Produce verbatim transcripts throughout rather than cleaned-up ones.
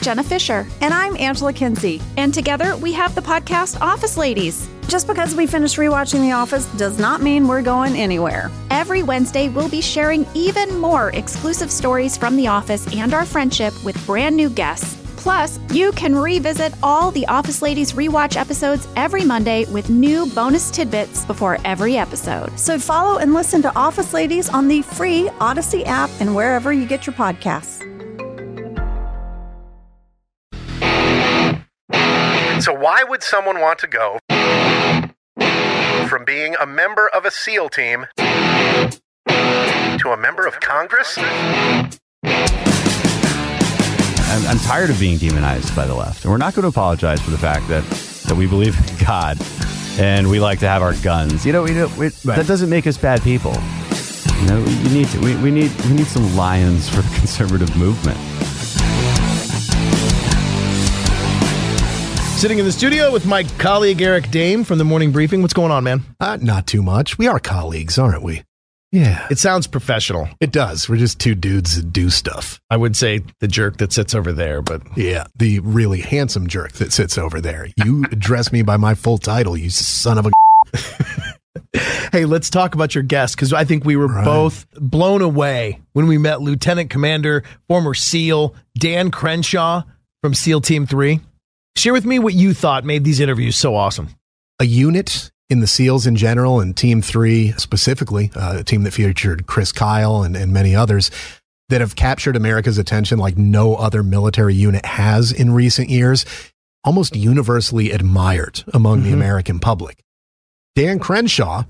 Jenna Fisher. And I'm Angela Kinsey. And together we have the podcast Office Ladies. Just because we finished rewatching The Office does not mean we're going anywhere. Every Wednesday, we'll be sharing even more exclusive stories from The Office and our friendship with brand new guests. Plus, you can revisit all the Office Ladies rewatch episodes every Monday with new bonus tidbits before every episode. So follow and listen to Office Ladies on the free Odyssey app and wherever you get your podcasts. So why would someone want to go from being a member of a SEAL team to a member of Congress? I'm, I'm tired of being demonized by the left. And we're not going to apologize for the fact that, that we believe in God and we like to have our guns. You know, you know it, right. That doesn't make us bad people. You know, you need to, we, we need we need some lions for the conservative movement. Sitting in the studio with my colleague Eric Dame from the Morning Briefing. What's going on, man? Uh, not too much. We are colleagues, aren't we? Yeah. It sounds professional. It does. We're just two dudes that do stuff. I would say the jerk that sits over there, but... Yeah, the really handsome jerk that sits over there. You address me by my full title, you son of a... Hey, let's talk about your guest, because I think we were right. both blown away when we met Lieutenant Commander, former SEAL, Dan Crenshaw from SEAL Team three. Share with me what you thought made these interviews so awesome. A unit in the SEALs in general, and Team three specifically, uh, a team that featured Chris Kyle and, and many others, that have captured America's attention like no other military unit has in recent years, almost universally admired among mm-hmm. the American public. Dan Crenshaw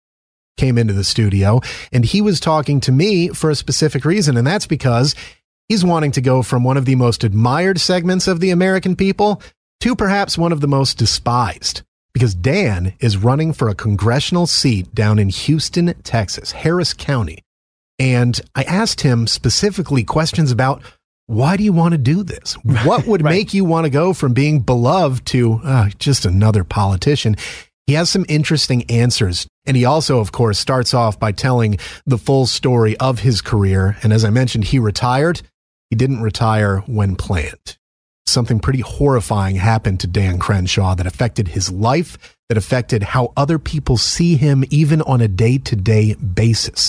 came into the studio, and he was talking to me for a specific reason, and that's because he's wanting to go from one of the most admired segments of the American people to perhaps one of the most despised. Because Dan is running for a congressional seat down in Houston, Texas, Harris County. And I asked him specifically questions about, why do you want to do this? What would right. make you want to go from being beloved to uh, just another politician? He has some interesting answers. And he also, of course, starts off by telling the full story of his career. And as I mentioned, he retired. He didn't retire when planned. Something pretty horrifying happened to Dan Crenshaw that affected his life, that affected how other people see him, even on a day-to-day basis.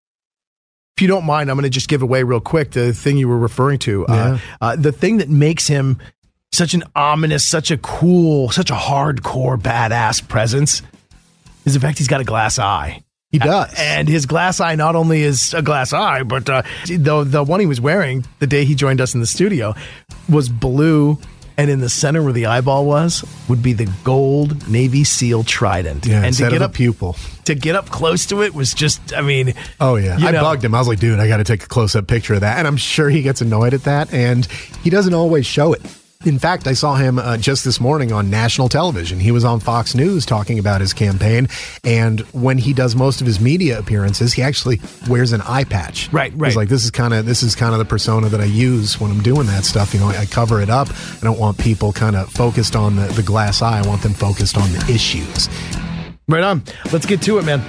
If you don't mind, I'm going to just give away real quick the thing you were referring to. Yeah. Uh, uh, the thing that makes him such an ominous, such a cool, such a hardcore, badass presence is the fact he's got a glass eye. He does. And his glass eye not only is a glass eye, but uh, the, the one he was wearing the day he joined us in the studio was blue, and in the center where the eyeball was would be the gold Navy SEAL trident. Yeah, and to get up, pupil. To get up close to it was just, I mean... Oh, yeah. I know. bugged him. I was like, dude, I got to take a close-up picture of that. And I'm sure he gets annoyed at that, and he doesn't always show it. In fact, I saw him uh, just this morning on national television. He was on Fox News talking about his campaign. And when he does most of his media appearances, he actually wears an eye patch. Right, right. He's like, this is kind of this is kind of the persona that I use when I'm doing that stuff. You know, I cover it up. I don't want people kind of focused on the, the glass eye. I want them focused on the issues. Right on. Let's get to it, man.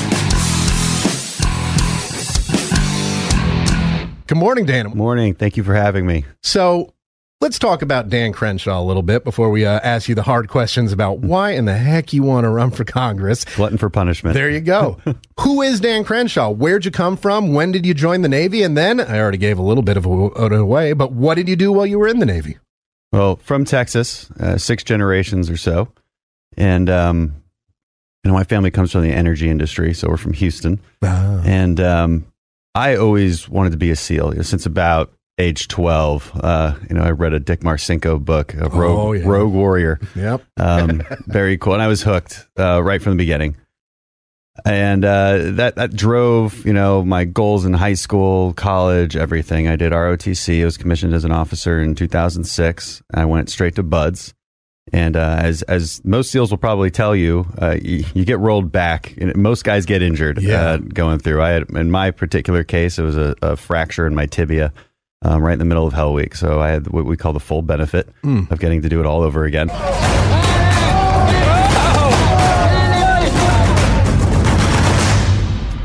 Good morning, Dan. Morning. Thank you for having me. So... let's talk about Dan Crenshaw a little bit before we uh, ask you the hard questions about why in the heck you want to run for Congress. Glutton for punishment. There you go. Who is Dan Crenshaw? Where'd you come from? When did you join the Navy? And then, I already gave a little bit of it away, but what did you do while you were in the Navy? Well, from Texas, uh, six generations or so. And, um, you know, my family comes from the energy industry, so we're from Houston. Ah. And um, I always wanted to be a SEAL, you know, since about age twelve. Uh, you know, I read a Dick Marcinko book, a Rogue, oh, yeah. Rogue Warrior. Yep. um, very cool. And I was hooked uh, right from the beginning. And uh, that, that drove, you know, my goals in high school, college, everything. I did R O T C. I was commissioned as an officer in two thousand six. I went straight to Buds. And uh, as as most SEALs will probably tell you, uh, you, you get rolled back. Most guys get injured yeah. uh, going through. I had, in my particular case, it was a, a fracture in my tibia. Um, right in the middle of Hell Week. So I had what we call the full benefit mm. of getting to do it all over again.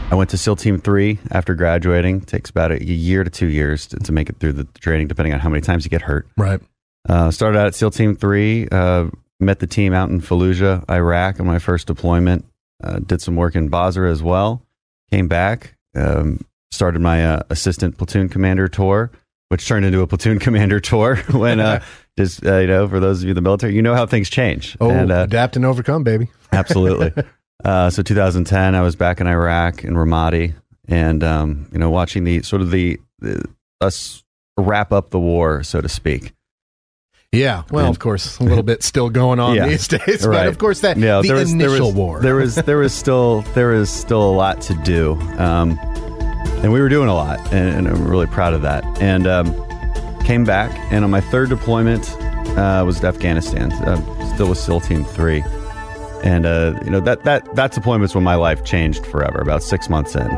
I went to SEAL Team three after graduating. It takes about a year to two years to, to make it through the training, depending on how many times you get hurt. Right. Uh, started out at SEAL Team three, uh, met the team out in Fallujah, Iraq on my first deployment. Uh, did some work in Basra as well. Came back, um, started my uh, assistant platoon commander tour, which turned into a platoon commander tour when, uh, just, uh, you know, for those of you in the military, you know how things change. Oh, and, uh, adapt and overcome, baby. Absolutely. Uh, so two thousand ten, I was back in Iraq in Ramadi, and um, you know, watching the sort of the, the us wrap up the war, so to speak. Yeah, well, And- of course, a little bit still going on Yeah, these days, right. but of course that Yeah, the there was, initial there was, war. There was there was still there was still a lot to do, um, and we were doing a lot, and, and I'm really proud of that. And um, came back, and on my third deployment uh, was to Afghanistan, uh, still with SEAL Team three. And, uh, you know, that, that, that deployment's when my life changed forever, about six months in.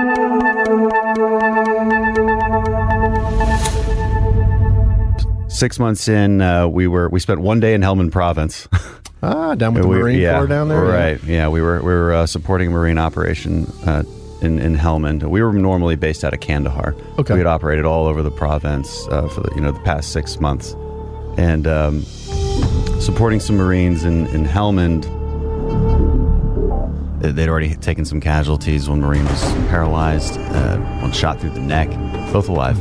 Six months in, uh, we were, we spent one day in Helmand Province. ah, down with the We- Marine yeah, Corps down there? Right. Yeah, we were, we were uh, supporting a Marine operation uh, in, in Helmand. We were normally based out of Kandahar. Okay. We had operated all over the province uh, for the, you know, the past six months. And um, supporting some Marines in, in Helmand. They'd already taken some casualties. One Marine was paralyzed, uh, one shot through the neck, both alive.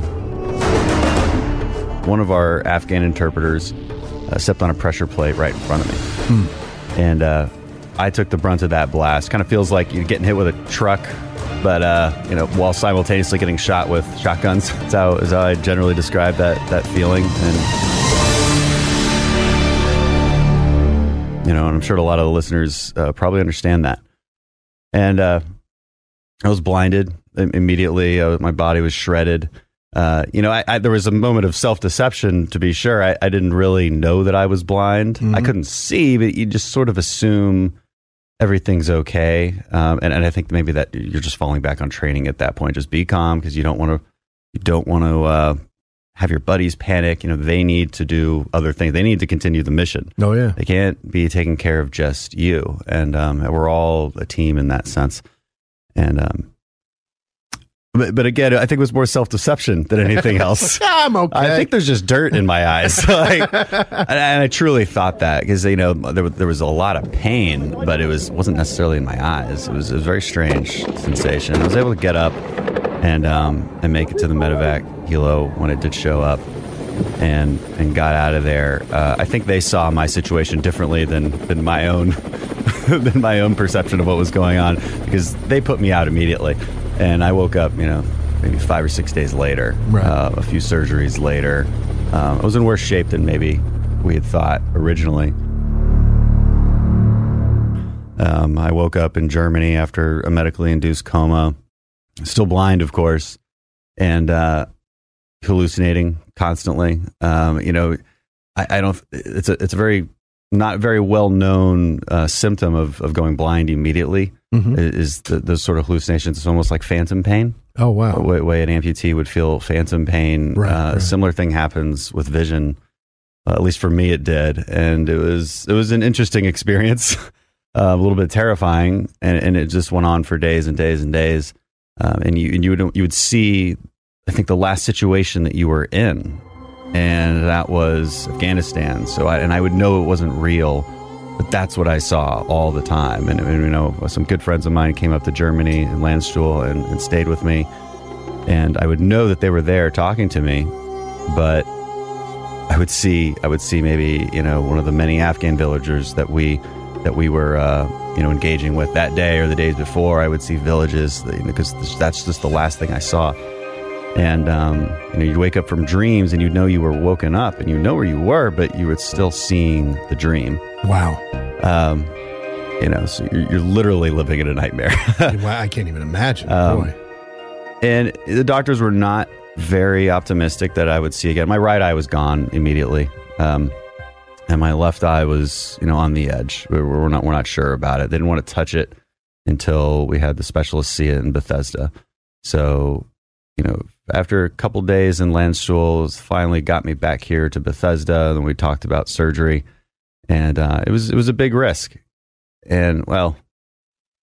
One of our Afghan interpreters uh, stepped on a pressure plate right in front of me. Hmm. And uh, I took the brunt of that blast. Kind of feels like you're getting hit with a truck, but, uh, you know, while simultaneously getting shot with shotguns. That's how, is how I generally describe that, that feeling. And, you know, and I'm sure a lot of the listeners uh, probably understand that. And uh, I was blinded immediately. Uh, my body was shredded. Uh, you know, I, I, there was a moment of self-deception, to be sure. I, I didn't really know that I was blind. Mm-hmm. I couldn't see, but you just sort of assume everything's okay. Um, and, and I think maybe that you're just falling back on training at that point. Just be calm, because you don't want to. You don't want to uh, have your buddies panic. You know, they need to do other things. They need to continue the mission. Oh, yeah. They can't be taking care of just you. And um, we're all a team in that sense. And, um, but, but again, I think it was more self-deception than anything else. I'm okay. I think there's just dirt in my eyes. Like, and, and I truly thought that, because, you know, there, there was a lot of pain, but it was, wasn't necessarily in my eyes. It was, it was a very strange sensation. I was able to get up and um, and make it to the medevac helo when it did show up, and and got out of there. Uh, I think they saw my situation differently than than my own than my own perception of what was going on, because they put me out immediately, and I woke up, you know, maybe five or six days later, right. uh, a few surgeries later. Um, I was in worse shape than maybe we had thought originally. Um, I woke up in Germany after a medically induced coma. Still blind, of course, and uh, hallucinating constantly. Um, you know, I, I don't. It's a it's a very not very well known uh, symptom of, of going blind immediately. Mm-hmm. Is the, those sort of hallucinations? It's almost like phantom pain. Oh wow! The way, way an amputee would feel phantom pain. Right, uh, right. A similar thing happens with vision. Uh, at least for me, it did, and it was it was an interesting experience, uh, a little bit terrifying, and, and it just went on for days and days and days. Um, and you and you would you would see, I think, the last situation that you were in, and that was Afghanistan. So I, and I would know it wasn't real, but that's what I saw all the time. And, and you know, some good friends of mine came up to Germany and Landstuhl and, and stayed with me, and I would know that they were there talking to me, but I would see I would see maybe, you know, one of the many Afghan villagers that we that we were uh, you know engaging with that day or the days before. I would see villages, you know, because that's just the last thing I saw. And um, you know, you'd wake up from dreams and you'd know you were woken up and you know where you were, but you were still seeing the dream. Wow. Um, you know, so you're, you're literally living in a nightmare. Wow, I can't even imagine. Um, Boy. And the doctors were not very optimistic that I would see again. My right eye was gone immediately. Um, and my left eye was, you know, on the edge. We're, we're not, we're not sure about it. They didn't want to touch it until we had the specialist see it in Bethesda. So, you know, after a couple days in Landstuhl, finally got me back here to Bethesda. Then we talked about surgery, and uh, it was it was a big risk. And well,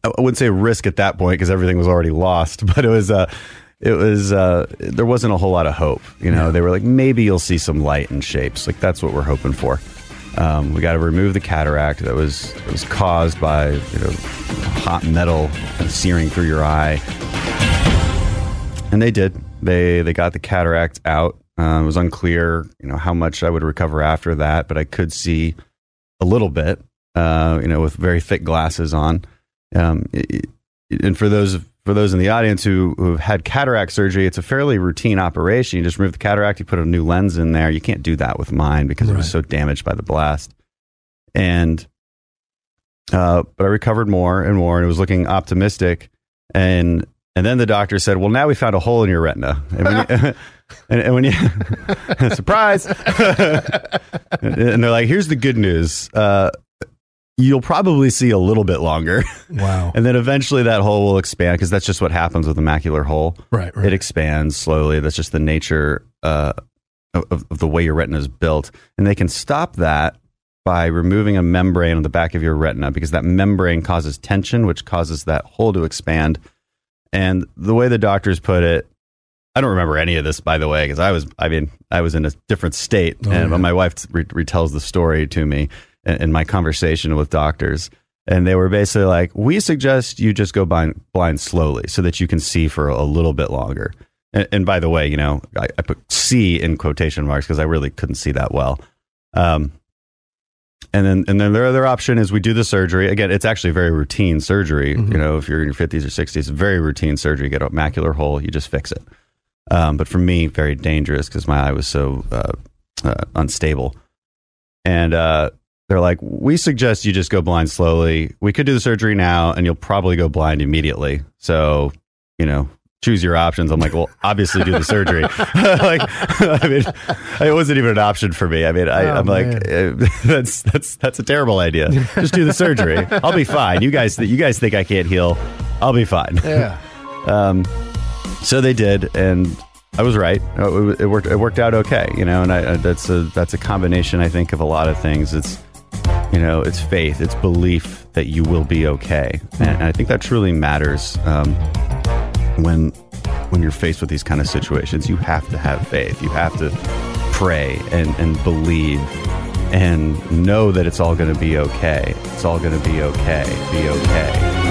I wouldn't say risk at that point because everything was already lost, but it was, uh, it was, uh, there wasn't a whole lot of hope. You know, yeah. They were like, maybe you'll see some light and shapes. Like, that's what we're hoping for. Um, we got to remove the cataract that was that was caused by, you know, hot metal searing through your eye. And they did. They they got the cataract out. Uh, it was unclear, you know, how much I would recover after that, but I could see a little bit, uh, you know, with very thick glasses on. Um, it, and for those for those in the audience who who have had cataract surgery, it's a fairly routine operation. You just remove the cataract, you put a new lens in there. You can't do that with mine because right. it was so damaged by the blast. And uh, but I recovered more and more, and it was looking optimistic. And and then the doctor said, "Well, now we found a hole in your retina." And when you, and, and when you surprise, and they're like, "Here's the good news." Uh, You'll probably see a little bit longer. Wow. And then eventually that hole will expand because that's just what happens with a macular hole. Right, right. It expands slowly. That's just the nature uh, of, of the way your retina is built. And they can stop that by removing a membrane on the back of your retina because that membrane causes tension, which causes that hole to expand. And the way the doctors put it, I don't remember any of this, by the way, because I was, I mean, I was in a different state. Oh, and yeah. my wife re- retells the story to me in my conversation with doctors, and they were basically like, we suggest you just go blind, blind slowly so that you can see for a little bit longer. And, and by the way, you know, I, I put see in quotation marks because I really couldn't see that well. Um, and then, and then their other option is we do the surgery. Again, it's actually very routine surgery. Mm-hmm. You know, if you're in your fifties or sixties, very routine surgery. You get a macular hole, you just fix it. Um, but for me, very dangerous because my eye was so uh, uh, unstable. And, uh, they're like, we suggest you just go blind slowly. We could do the surgery now, and you'll probably go blind immediately. So, you know, choose your options. I'm like, well, obviously do the surgery. Like, I mean, it wasn't even an option for me. I mean, I, oh, I'm man. like, uh, that's that's that's a terrible idea. Just do the surgery. I'll be fine. You guys, you guys think I can't heal? I'll be fine. Yeah. um. So they did, and I was right. It, it worked. It worked out okay. You know, and I, that's a that's a combination, I think, of a lot of things. It's You know, it's faith, it's belief that you will be okay. And, and I think that truly matters um, when when you're faced with these kind of situations. You have to have faith. You have to pray and, and believe and know that it's all going to be okay. It's all going to be okay. Be okay.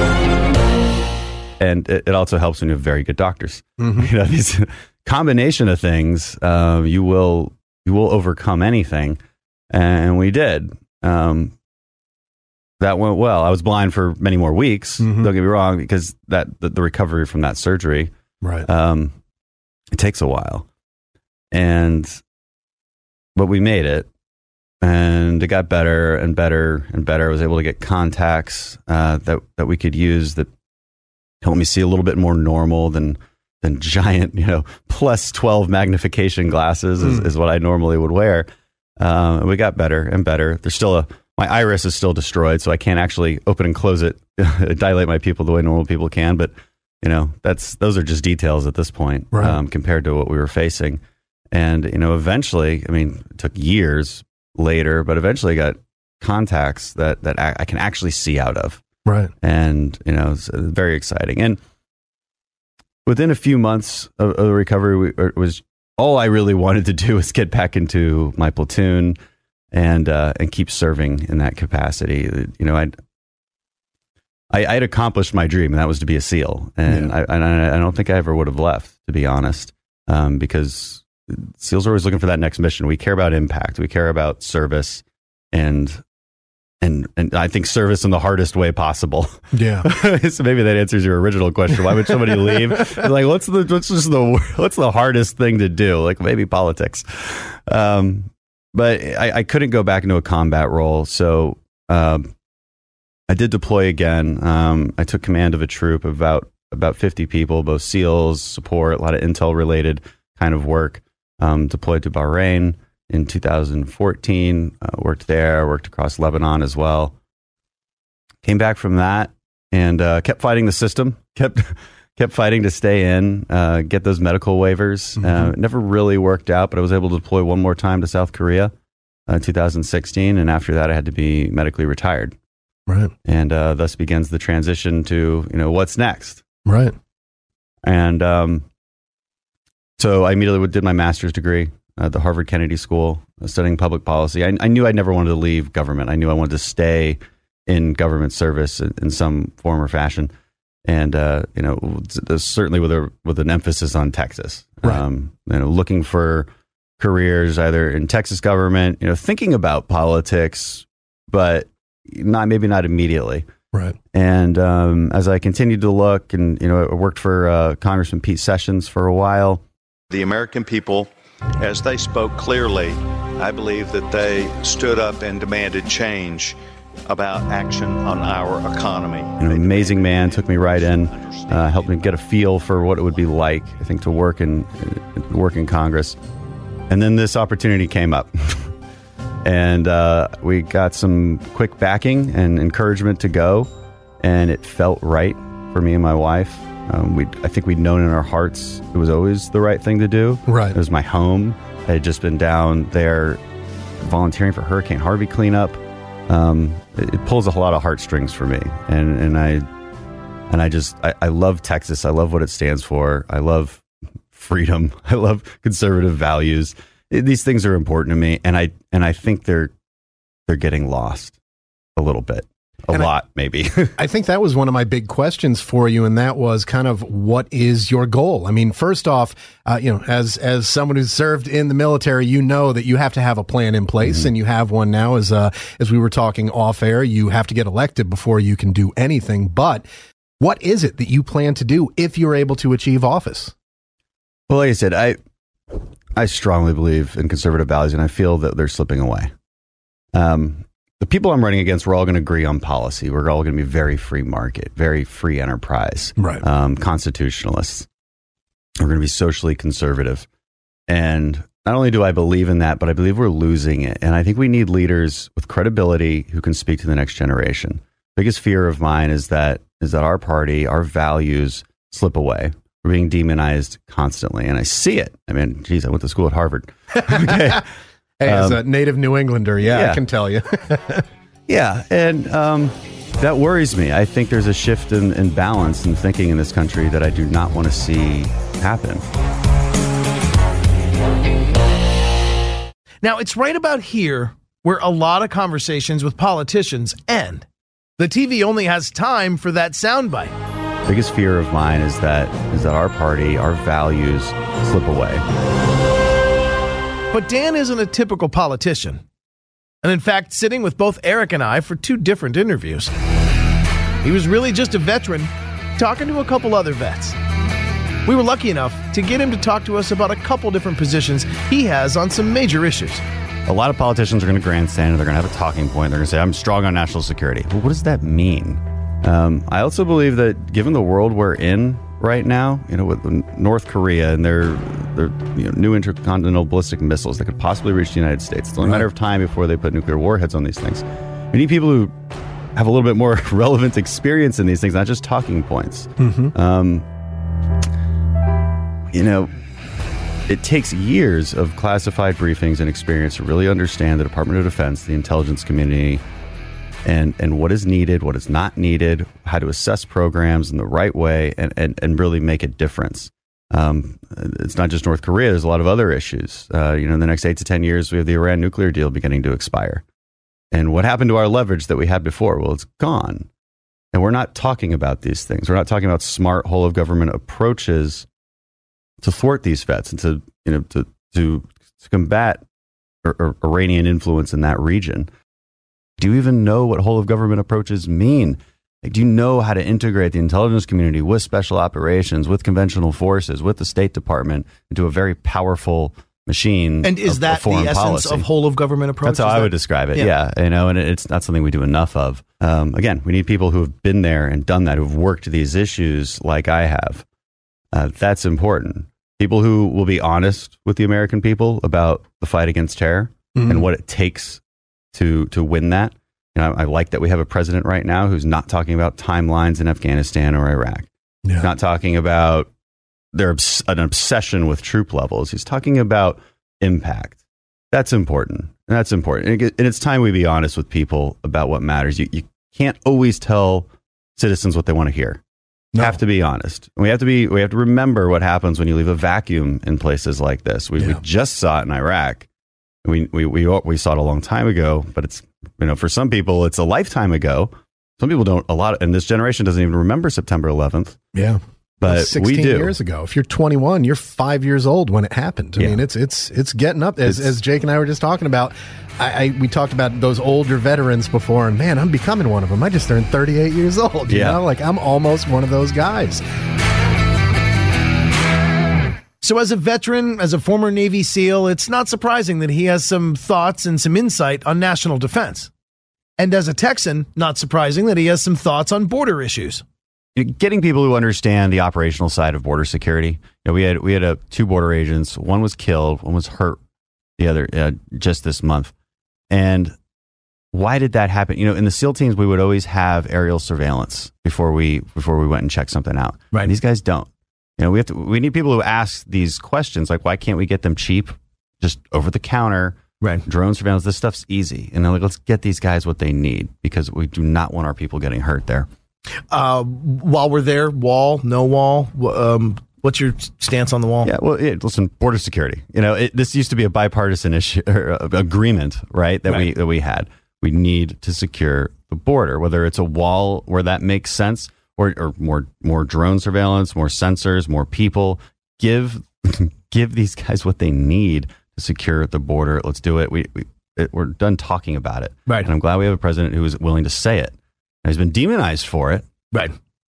And it, it also helps when you have very good doctors. Mm-hmm. You know, these combination of things, um, you will you will overcome anything. And we did. Um, that went well. I was blind for many more weeks. Mm-hmm. Don't get me wrong, because that the, the recovery from that surgery, right? Um, it takes a while, and but we made it, and it got better and better and better. I was able to get contacts uh, that that we could use that helped me see a little bit more normal than than giant, you know, plus twelve magnification glasses mm. is, is what I normally would wear. Um, we got better and better. There's still a, my iris is still destroyed, so I can't actually open and close it, dilate my pupil the way normal people can. But, you know, that's, those are just details at this point, right. um, compared to what we were facing. And, you know, eventually, I mean, it took years later, but eventually I got contacts that, that I, I can actually see out of. Right. And, you know, it's very exciting. And within a few months of, of the recovery, we, it was, all I really wanted to do was get back into my platoon and uh, and keep serving in that capacity. You know, I'd, I I had accomplished my dream, and that was to be a SEAL. And yeah. I and I don't think I ever would have left, to be honest, um, because SEALs are always looking for that next mission. We care about impact. We care about service, and and and I think service in the hardest way possible. Yeah. So maybe that answers your original question. Why would somebody leave? Like, what's the what's just the what's the hardest thing to do? Like maybe politics. Um, but I, I couldn't go back into a combat role, so um, I did deploy again. Um, I took command of a troop of about about fifty people, both SEALs, support, a lot of intel related kind of work. Um, deployed to Bahrain in two thousand fourteen, uh, worked there, worked across Lebanon as well. Came back from that and uh, kept fighting the system, kept kept fighting to stay in, uh, get those medical waivers. Mm-hmm. Uh, it never really worked out, but I was able to deploy one more time to South Korea uh, in two thousand sixteen, and after that I had to be medically retired. Right. And uh, thus begins the transition to, you know, what's next. Right. And um, so I immediately did my master's degree at the Harvard Kennedy School, studying public policy. I, I knew I never wanted to leave government. I knew I wanted to stay in government service in, in some form or fashion. And, uh, you know, certainly with a with an emphasis on Texas, right. um, you know, looking for careers either in Texas government, you know, thinking about politics, but not maybe not immediately. Right. And um, as I continued to look, and you know, I worked for uh, Congressman Pete Sessions for a while. The American people, as they spoke clearly, I believe that they stood up and demanded change about action on our economy. An amazing man, took me right in, uh, helped me get a feel for what it would be like, I think, to work in work in Congress. And then this opportunity came up, and uh, we got some quick backing and encouragement to go, and it felt right for me and my wife. Um, we, I think we'd known in our hearts it was always the right thing to do. Right. It was my home. I had just been down there volunteering for Hurricane Harvey cleanup. Um, it, it pulls a lot of heartstrings for me, and and I and I just I, I love Texas. I love what it stands for. I love freedom. I love conservative values. It, these things are important to me, and I and I think they're they're getting lost a little bit, a and lot I, maybe. I think that was one of my big questions for you, and that was kind of what is your goal? I mean, first off, uh, you know, as as someone who's served in the military, you know that you have to have a plan in place, mm-hmm. and you have one now. As uh, as we were talking off air, you have to get elected before you can do anything. But what is it that you plan to do if you're able to achieve office? Well, like I said, I I strongly believe in conservative values, and I feel that they're slipping away. Um, the people I'm running against, we're all going to agree on policy. We're all going to be very free market, very free enterprise, right? Um, constitutionalists. We're going to be socially conservative, and not only do I believe in that, but I believe we're losing it. And I think we need leaders with credibility who can speak to the next generation. Biggest fear of mine is that is that our party, our values slip away. We're being demonized constantly, and I see it. I mean, geez, I went to school at Harvard. Okay. Hey, as um, a native New Englander, yeah, yeah. I can tell you. yeah, and um, that worries me. I think there's a shift in, in balance in thinking in this country that I do not want to see happen. Now, it's right about here where a lot of conversations with politicians end. The T V only has time for that soundbite. Biggest fear of mine is that is that our party, our values slip away. But Dan isn't a typical politician. And in fact, sitting with both Eric and I for two different interviews. He was really just a veteran talking to a couple other vets. We were lucky enough to get him to talk to us about a couple different positions he has on some major issues. A lot of politicians are going to grandstand and they're going to have a talking point. They're going to say, I'm strong on national security. But what does that mean? Um, I also believe that given the world we're in right now, you know, with North Korea and their, their you know, new intercontinental ballistic missiles that could possibly reach the United States, it's only a matter of time before they put nuclear warheads on these things. We need people who have a little bit more relevant experience in these things, not just talking points. Mm-hmm. Um, you know, it takes years of classified briefings and experience to really understand the Department of Defense, the intelligence community, and and what is needed, what is not needed, how to assess programs in the right way, and, and, and really make a difference. Um, it's not just North Korea. There's a lot of other issues. Uh, you know, in the next eight to ten years, we have the Iran nuclear deal beginning to expire. And what happened to our leverage that we had before? Well, it's gone. And we're not talking about these things. We're not talking about smart whole of government approaches to thwart these threats and to, you know, to, to, to combat or, or Iranian influence in that region. Do you even know what whole of government approaches mean? Like, do you know how to integrate the intelligence community with special operations, with conventional forces, with the State Department into a very powerful machine? And is of, that of foreign the essence policy? of whole of government approach? That's how is I that? would describe it. Yeah. yeah, you know, and it's not something we do enough of. Um, again, we need people who have been there and done that, who've worked these issues like I have. Uh, that's important. People who will be honest with the American people about the fight against terror mm-hmm. and what it takes to to win that. You know, I, I like that we have a president right now who's not talking about timelines in Afghanistan or Iraq. Yeah. He's not talking about their obs- an obsession with troop levels. He's talking about impact. That's important. And that's important. And, it, and it's time we be honest with people about what matters. You, you can't always tell citizens what they want to hear. No. Have to be honest. We have to be. We have to remember what happens when you leave a vacuum in places like this. We, yeah. we just saw it in Iraq. We, we we we saw it a long time ago, but it's, you know, for some people it's a lifetime ago. Some people don't. A lot, and this generation doesn't even remember September eleventh. Yeah, but That's sixteen we do. Years ago. If you're twenty-one, you're five years old when it happened. I yeah. mean, it's it's it's getting up. As it's, as Jake and I were just talking about, I, I we talked about those older veterans before, and man, I'm becoming one of them. I just turned thirty-eight years old. You yeah, know? Like I'm almost one of those guys. So as a veteran, as a former Navy SEAL, it's not surprising that he has some thoughts and some insight on national defense. And as a Texan, not surprising that he has some thoughts on border issues. Getting people who understand the operational side of border security. You know, we had we had a, two border agents. One was killed, one was hurt. The other uh, just this month. And why did that happen? You know, in the SEAL teams, we would always have aerial surveillance before we before we went and checked something out. Right. And these guys don't. You know, we have to. We need people who ask these questions, like, why can't we get them cheap, just over the counter? Right. Drone surveillance. This stuff's easy, and then like, let's get these guys what they need, because we do not want our people getting hurt there. Uh, while we're there, wall, no wall. Um, what's your stance on the wall? Yeah. Well, it, listen, border security. You know, it, this used to be a bipartisan issue or uh, agreement, right? That right. we that we had. We need to secure the border, whether it's a wall where that makes sense. Or, or more more drone surveillance, more sensors, more people. Give give these guys what they need to secure the border. Let's do it. We, we it, we're done talking about it. Right. And I'm glad we have a president who is willing to say it. And he's been demonized for it. Right.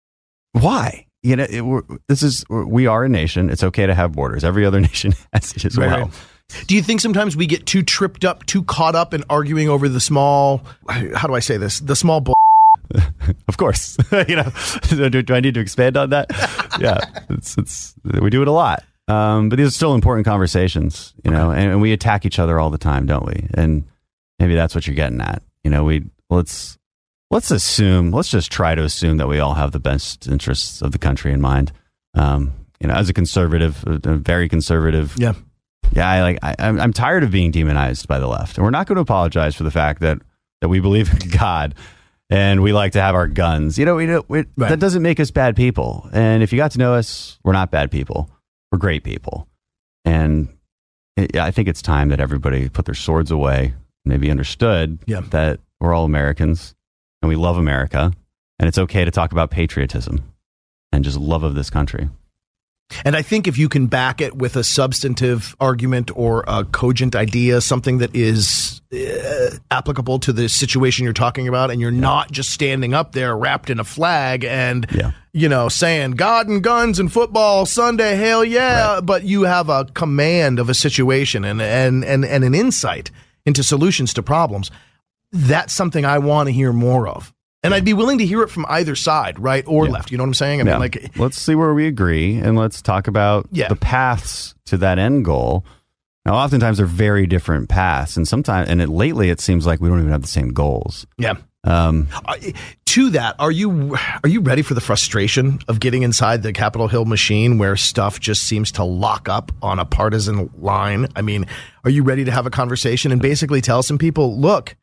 Why? You know, it, we're, this is we are a nation. It's okay to have borders. Every other nation has it as right. well. Do you think sometimes we get too tripped up, too caught up in arguing over the small? How do I say this? The small. Bull- Of course, you know. Do, do I need to expand on that? Yeah, it's it's we do it a lot, um, but these are still important conversations, you know. And, and we attack each other all the time, don't we? And maybe that's what you're getting at. You know, we let's let's assume, let's just try to assume that we all have the best interests of the country in mind. Um, you know, as a conservative, a, a very conservative, yeah, yeah. I like. I, I'm I'm tired of being demonized by the left, and we're not going to apologize for the fact that that we believe in God. And we like to have our guns. You know, we, we right. that doesn't make us bad people. And if you got to know us, we're not bad people. We're great people. And it, I think it's time that everybody put their swords away and they be understood yeah. that we're all Americans and we love America. And it's okay to talk about patriotism and just love of this country. And I think if you can back it with a substantive argument or a cogent idea, something that is uh, applicable to the situation you're talking about, and you're yeah. not just standing up there wrapped in a flag and, yeah. you know, saying God and guns and football Sunday, hell yeah, right. but you have a command of a situation and, and, and, and an insight into solutions to problems. That's something I want to hear more of. And I'd be willing to hear it from either side, right or yeah. left. You know what I'm saying? I yeah. mean, like, let's see where we agree, and let's talk about yeah. the paths to that end goal. Now, oftentimes they're very different paths, and sometimes, and it, lately, it seems like we don't even have the same goals. Yeah. Um, uh, to that, are you are you ready for the frustration of getting inside the Capitol Hill machine where stuff just seems to lock up on a partisan line? I mean, are you ready to have a conversation and basically tell some people, look,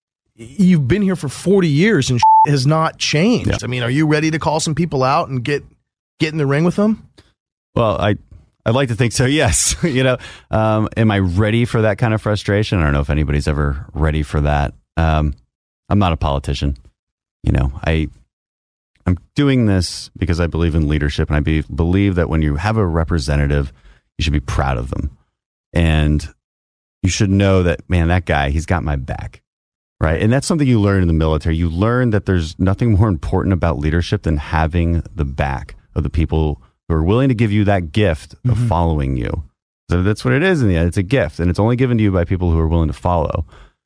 you've been here for forty years and shit has not changed. Yeah. I mean, are you ready to call some people out and get get in the ring with them? Well, I I'd like to think so. Yes. you know, um, am I ready for that kind of frustration? I don't know if anybody's ever ready for that. Um, I'm not a politician. You know, I I'm doing this because I believe in leadership, and I be, believe that when you have a representative, you should be proud of them, and you should know that, man, that guy, he's got my back. Right. And that's something you learn in the military. You learn that there's nothing more important about leadership than having the back of the people who are willing to give you that gift of mm-hmm. following you. So that's what it is in the end. It's a gift, and it's only given to you by people who are willing to follow.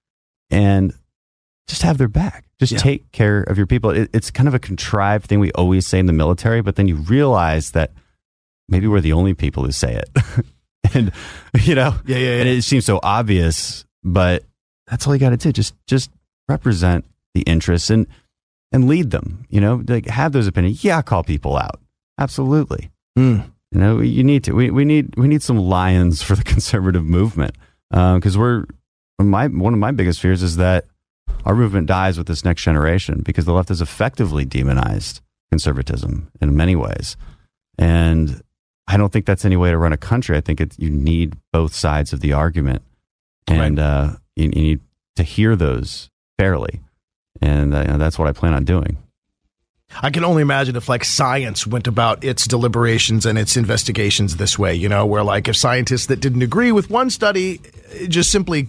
And just have their back. Just yeah. take care of your people. It, it's kind of a contrived thing we always say in the military, but then you realize that maybe we're the only people who say it. and, you know, yeah, yeah, yeah. and it seems so obvious, but that's all you got to do. Just, just represent the interests and, and lead them, you know, like have those opinions. Yeah. Call people out. Absolutely. Mm. You know, you need to, we, we need, we need some lions for the conservative movement. Um, cause we're, my, one of my biggest fears is that our movement dies with this next generation because the left has effectively demonized conservatism in many ways. And I don't think that's any way to run a country. I think it, you need both sides of the argument. And right. uh, you, you need to hear those fairly. And uh, you know, that's what I plan on doing. I can only imagine if like science went about its deliberations and its investigations this way, you know, where like if scientists that didn't agree with one study just simply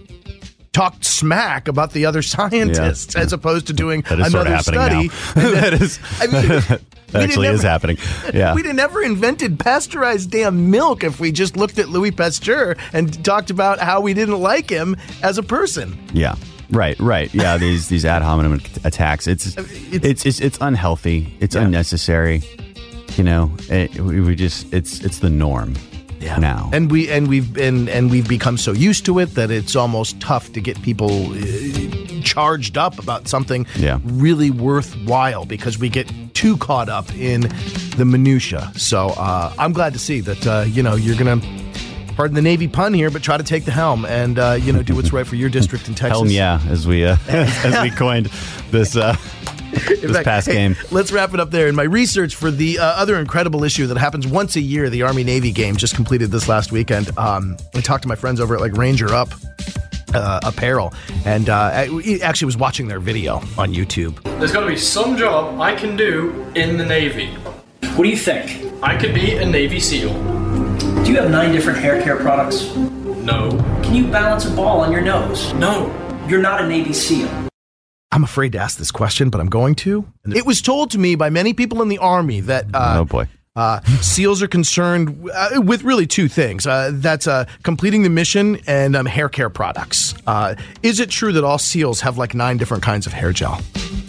talked smack about the other scientists yeah. as opposed to doing that is another sort of happening study. Now. that is, I mean, that actually is never, happening. Yeah. We'd have never invented pasteurized damn milk if we just looked at Louis Pasteur and talked about how we didn't like him as a person. Yeah. Right, right. Yeah, these these ad hominem attacks. It's it's it's it's, it's unhealthy. It's yeah. unnecessary. You know, it, we, we just it's it's the norm yeah. now. And we and we've been and we've become so used to it that it's almost tough to get people uh, charged up about something yeah. really worthwhile because we get too caught up in the minutia. So uh, I'm glad to see that uh, you know you're gonna. Pardon the Navy pun here, but try to take the helm and uh, you know do what's right for your district in Texas. Helm, yeah, as we uh, as we coined this uh, this fact, past hey, game. Let's wrap it up there. In my research for the uh, other incredible issue that happens once a year, the Army Navy game just completed this last weekend. Um, I talked to my friends over at like Ranger Up uh, Apparel, and uh, I actually was watching their video on YouTube. There's got to be some job I can do in the Navy. What do you think? I could be a Navy SEAL. Do you have nine different hair care products? No. Can you balance a ball on your nose? No. You're not a Navy SEAL. I'm afraid to ask this question, but I'm going to. It was told to me by many people in the Army that uh, oh boy. Uh, SEALs are concerned uh, with really two things. Uh, that's uh, completing the mission and um, hair care products. Uh, is it true that all SEALs have like nine different kinds of hair gel?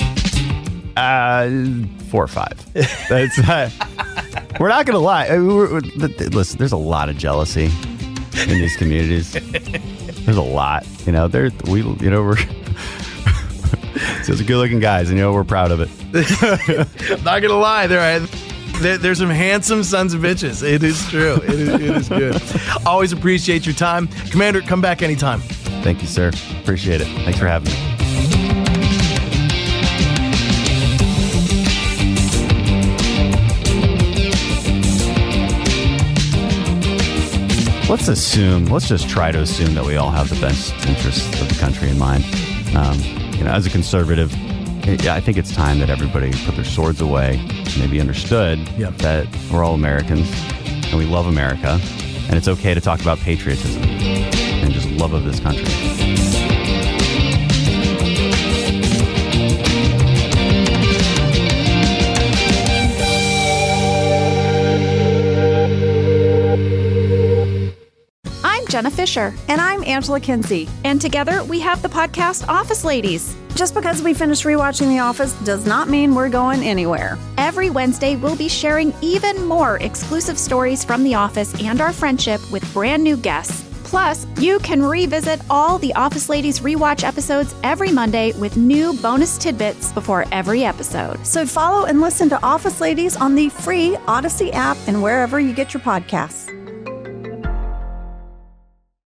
Uh, four or five. That's, uh, we're not going to lie. I mean, we're, we're, listen, there's a lot of jealousy in these communities. There's a lot. You know, there we. You know, we're those are good-looking guys, and you know we're proud of it. Not going to lie, there. There, there's some handsome sons of bitches. It is true. It is, it is good. Always appreciate your time, Commander. Come back anytime. Thank you, sir. Appreciate it. Thanks for having me. Let's assume, let's just try to assume that we all have the best interests of the country in mind. Um, you know, as a conservative, it, I think it's time that everybody put their swords away and maybe understood yep. that we're all Americans and we love America, and it's okay to talk about patriotism and just love of this country. Jenna Fisher. And I'm Angela Kinsey. And together we have the podcast Office Ladies. Just because we finished rewatching The Office does not mean we're going anywhere. Every Wednesday, we'll be sharing even more exclusive stories from The Office and our friendship with brand new guests. Plus, you can revisit all the Office Ladies rewatch episodes every Monday with new bonus tidbits before every episode. So follow and listen to Office Ladies on the free Odyssey app and wherever you get your podcasts.